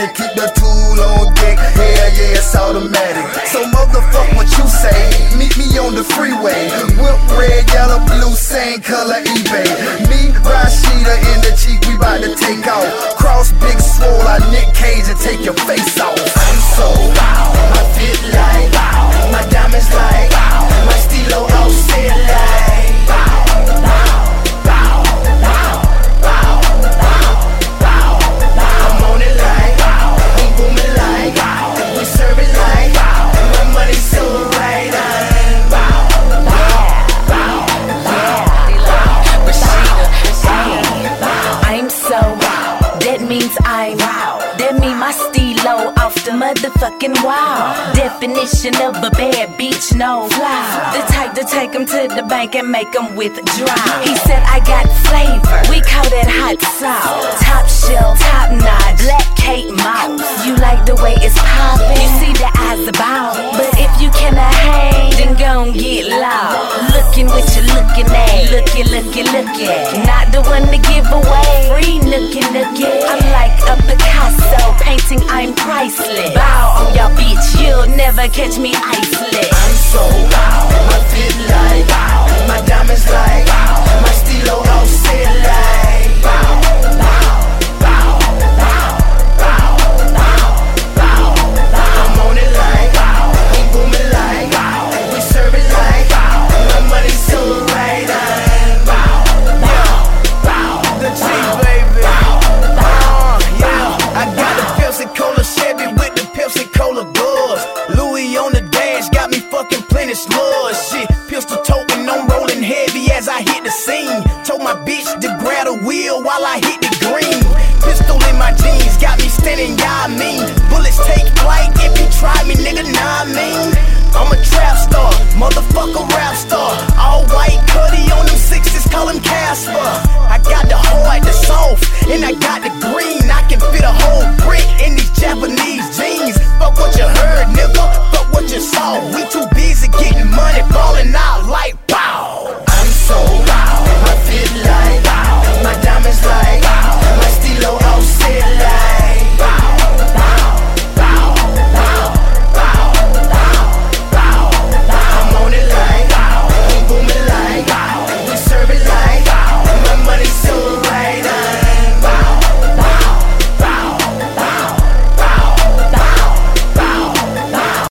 to keep the tool on deck. Hell yeah, it's automatic. So motherfuck what you say. Meet me on the freeway. Whip red, yellow, blue, same color eBay. Me, Rashida in the Jeep, we bout to take off. Cross big swole, I Nick Cage and take your face off. I'm so wow, my fit like wow, my diamonds like wow, my stilo offset like wow, wow, wow, wow, wow, wow, wow, wow. I'm on it like wow, we booming like wow, we serve it like wow, my money so right on wow, wow, wow, wow, Rashida, hey, I'm so wow. That means I'm wow. That mean my stilo off the motherfucking wow. Definition of a bad bitch, no fly. The type to take him to the bank and make him withdraw. He said I got flavor, we call that hot sauce. Top shelf, top notch, black Kate Moss. You like the way it's poppin', you see the eyes about. But if you cannot hang, then gon' get loud. Looking what you looking at, looking. Not the one to give away, free nookie. I'm like a Picasso, painting I'm priceless. Bow on your bitch, you'll never catch me iceless. I'm so wow, my fit like wow, my diamonds like wow, my stilo offset like wow, wow, wow, wow, wow, wow, wow, wow. I'm on it like wow, we booming like wow, we serve it like wow, my money so right on wow, wow, wow. The G baby, yeah. I got the Pepsi Cola Chevy with the Pepsi Cola buzz. Louis on the dash got me fucking plenty sludge. Shit, pistol toting, I'm rolling heavy as I hit the scene. Told my bitch to grab the wheel while I hit the green. Pistol in my jeans got me standing, y'all mean. Bullets take flight if you try me, nigga, nah I mean. I'm a trap star, motherfucker rap star. All white Cuddy on them sixes, call him Casper. I got the hard, the soft, and I got the